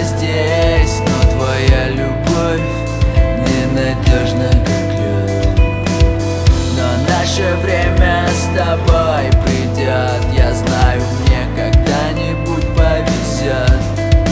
здесь, но твоя любовь ненадежна, как лед. Но наше время с тобой придет, я знаю, мне когда-нибудь повезет.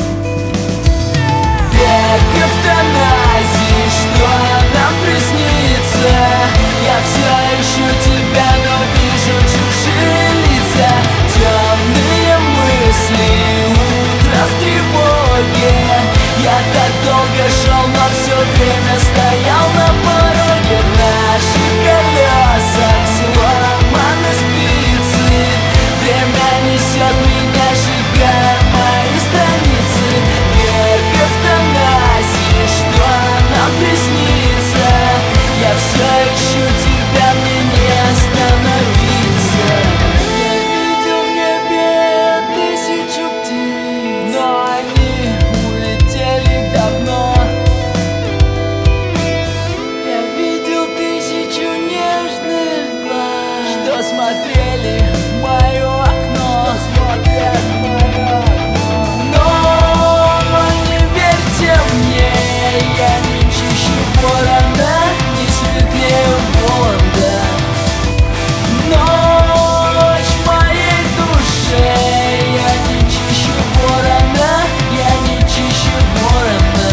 Век эвтаназии, что нам приснится? Я все ищу тебя, но вижу чужие лица. Темные мысли, утро в тревоге. Я так долго шел, но все время стоял на пороге. В наших колесах сломаны спицы. Время несет меня, сжигая мои страницы. Век эвтаназии, что нам приснится? Я все ищу тебя, мне не остановиться. Я видел в небе тысячу птиц, но они улетели давно. Я видел тысячу нежных глаз, что смотрели в мое окно, смотрят в мое окно. Но не верьте мне, я не чище ворона, не светлее Воланда. Ночь в моей душе, я не чище ворона, я не чище ворона.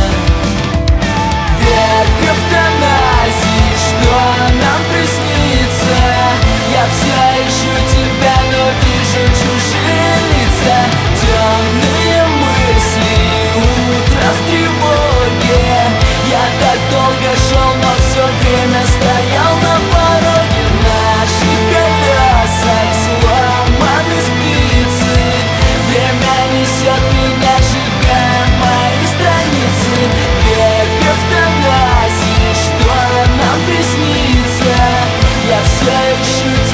Век эвтаназии, что нам приснится? Я все ищу тебя, но вижу чужие лица. Темные мысли, утро в тревоге. Я так долго шел, но все время стоял на пороге. В наших колесах сломаны спицы. Время несет меня, сжигая мои страницы. Век эвтаназии, что нам приснится? Я все ищу